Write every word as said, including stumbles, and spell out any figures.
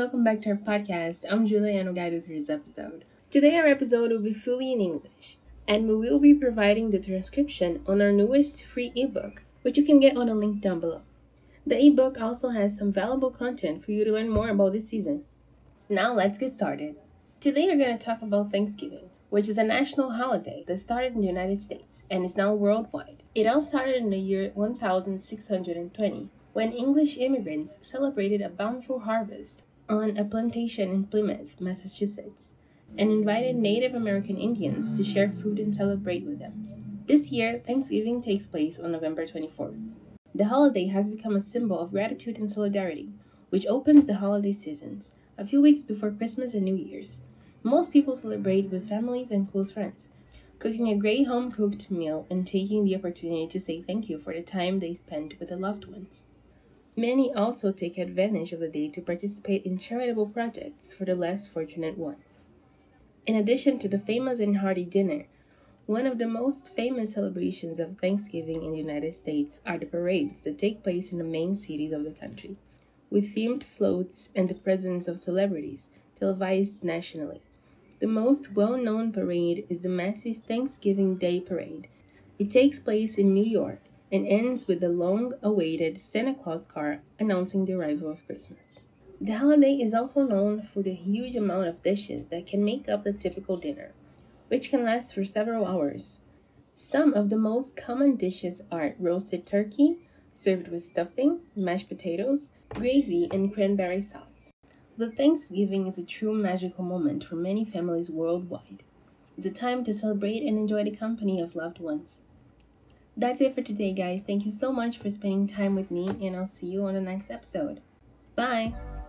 welcome back to our podcast. I'm Julia and I'll guide you through this episode. Today our episode will be fully in English, and we will be providing the transcription on our newest free ebook, which you can get on a link down below. The ebook also has some valuable content for you to learn more about this season. Now let's get started. Today we're going to talk about Thanksgiving, which is a national holiday that started in the United States and is now worldwide. It all started in the year one thousand six hundred twenty, when English immigrants celebrated a bountiful harvest on a plantation in Plymouth, Massachusetts, and invited Native American Indians to share food and celebrate with them. This year, Thanksgiving takes place on November twenty-fourth. The holiday has become a symbol of gratitude and solidarity, which opens the holiday seasons, a few weeks before Christmas and New Year's. Most people celebrate with families and close friends, cooking a great home-cooked meal and taking the opportunity to say thank you for the time they spent with their loved ones. Many also take advantage of the day to participate in charitable projects for the less fortunate ones. In addition to the famous and hearty dinner, one of the most famous celebrations of Thanksgiving in the United States are the parades that take place in the main cities of the country, with themed floats and the presence of celebrities televised nationally. The most well-known parade is the Macy's Thanksgiving Day Parade. It takes place in New York and ends with the long-awaited Santa Claus car announcing the arrival of Christmas. The holiday is also known for the huge amount of dishes that can make up the typical dinner, which can last for several hours. Some of the most common dishes are roasted turkey, served with stuffing, mashed potatoes, gravy, and cranberry sauce. The Thanksgiving is a true magical moment for many families worldwide. It's a time to celebrate and enjoy the company of loved ones. That's it for today, guys. Thank you so much for spending time with me, and I'll see you on the next episode. Bye!